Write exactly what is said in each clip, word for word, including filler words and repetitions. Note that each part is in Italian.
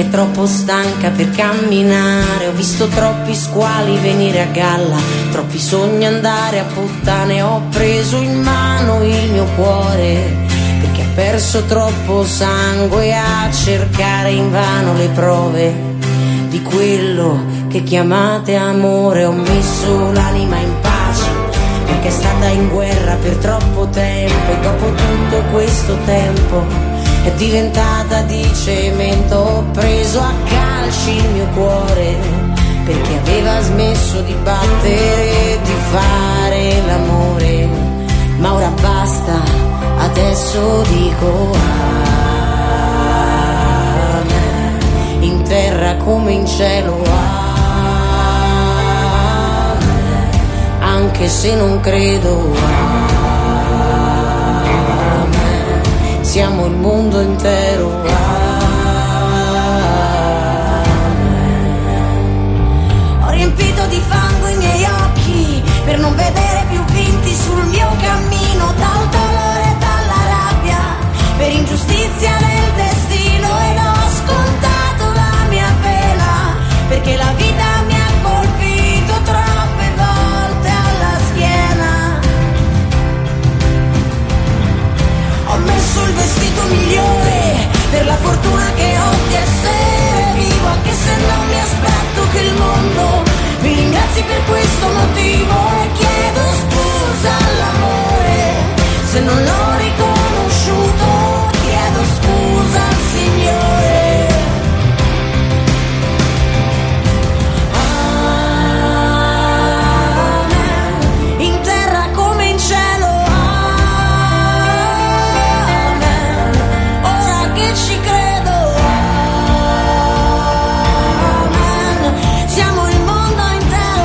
che è troppo stanca per camminare. Ho visto troppi squali venire a galla, troppi sogni andare a puttane. Ho preso in mano il mio cuore perché ha perso troppo sangue a cercare invano le prove di quello che chiamate amore. Ho messo l'anima in pace perché è stata in guerra per troppo tempo, e dopo tutto questo tempo è diventata di cemento. Ho preso a calci il mio cuore perché aveva smesso di battere e di fare l'amore. Ma ora basta, adesso dico amen, in terra come in cielo amen, anche se non credo amen, siamo il mondo intero amen. Ho riempito di fango i miei occhi per non vedere più vinti sul mio cammino, dal dolore e dalla rabbia, per ingiustizia del destino, ed ho scontato la mia pena perché la vita mi ha colpito troppe volte alla schiena. Ho messo il vestito migliore per la fortuna che ho di essere vivo, anche se non mi aspetto che il mondo mi ringrazi per questo motivo, e chiedo scusa all'amore se non l'ho riconosciuto, chiedo scusa al Signore. Amen, in terra come in cielo amen, ora che ci credo amen, siamo il mondo intero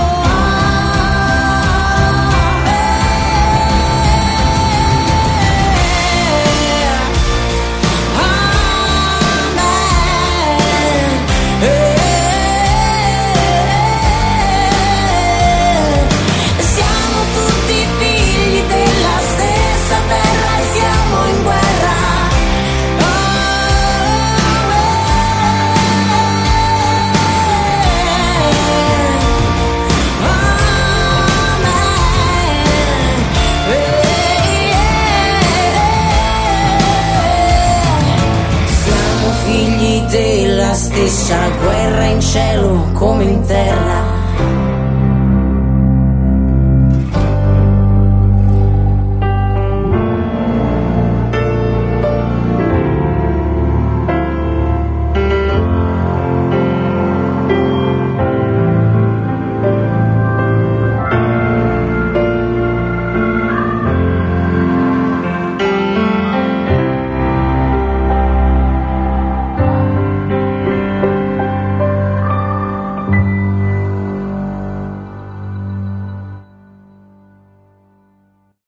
siamo tutti figli della stessa terra e siamo in guerra. Siamo figli della stessa guerra in cielo come in terra.